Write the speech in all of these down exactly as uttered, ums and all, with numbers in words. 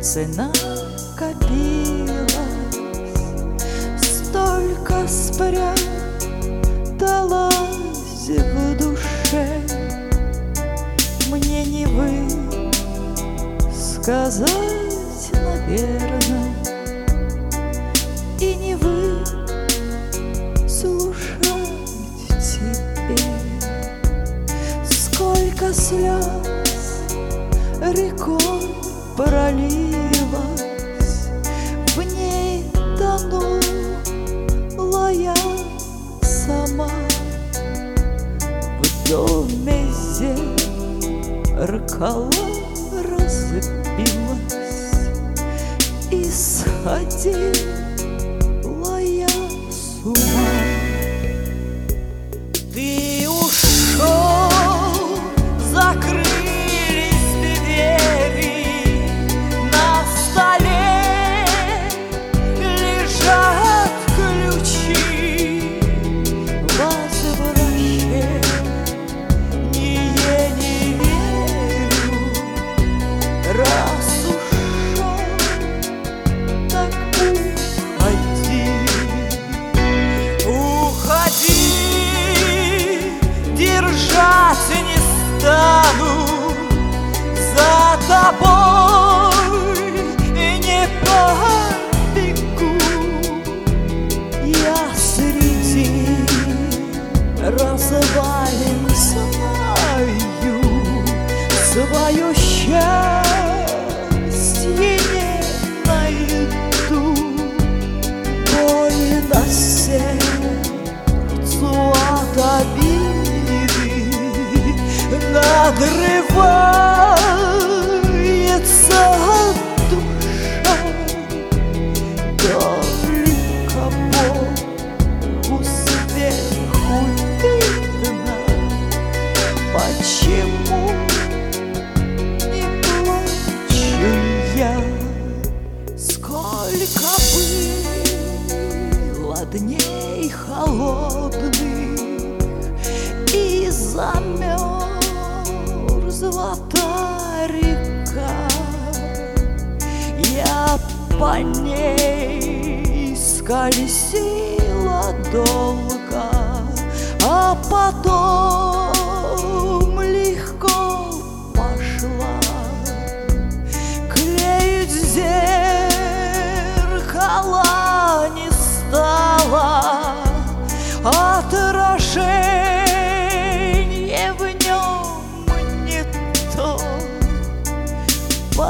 цена копилась, столько спряталась в душе. Мне не вы сказать, наверное, и не вы слушать теперь. Сколько слез рекой пролилась, в ней тонула я сама. В доме зеркало разбилось, и сходила я с ума. Ты ушел, закрылись двери, на столе лежат ключи. Возвращение не верю, раз ушел, так уходи. Уходи, держать не стану за тобой, не побегу. Я среди развалин знаю, свое счастье не найду. Больно сердцу от обиды, надрывается душа. Только Богу сверху видно, почему не плачу я. Сколько было дней холодных, и замерзла та река. Я по ней скользила долго, а потом легко пошла. Клеить зеркала не стала, отражение в нем не то. По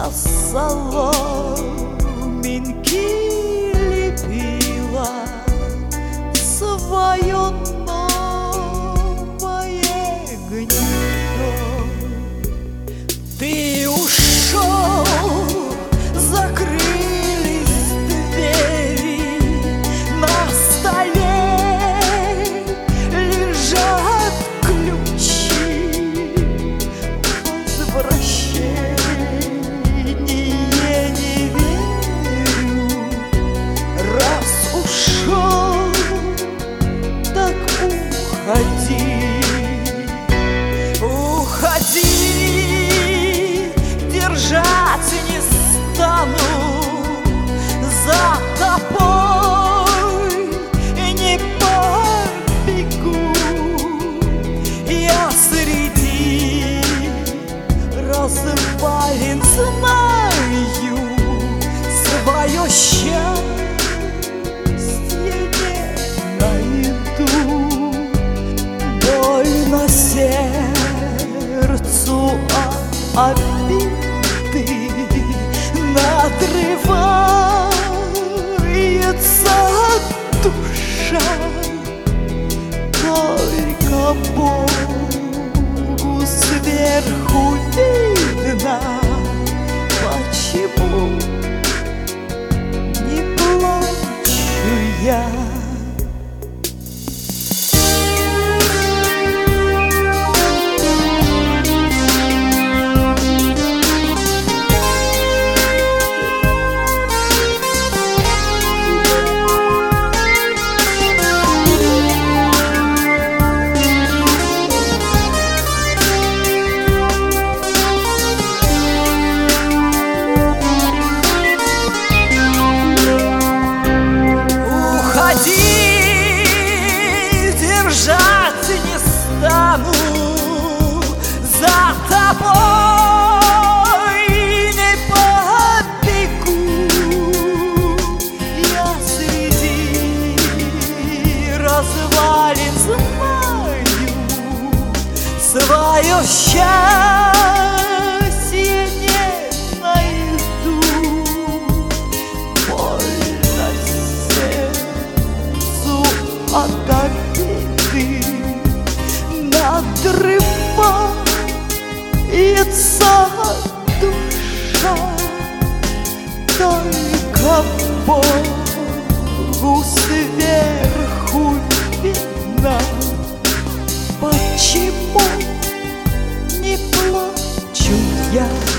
соломинке лепила свое новое гнездо. Ты ушел, закрылись двери, на столе лежат ключи. Возвращение не верю, раз ушел, так уходи. Уходи, держать не стану за тобой, не побегу. Я среди развалин знаю, свое счастье не найду. Больно сердцу от обиды, надрывается душа. Только Богу сверху видно, почему не плачу я. я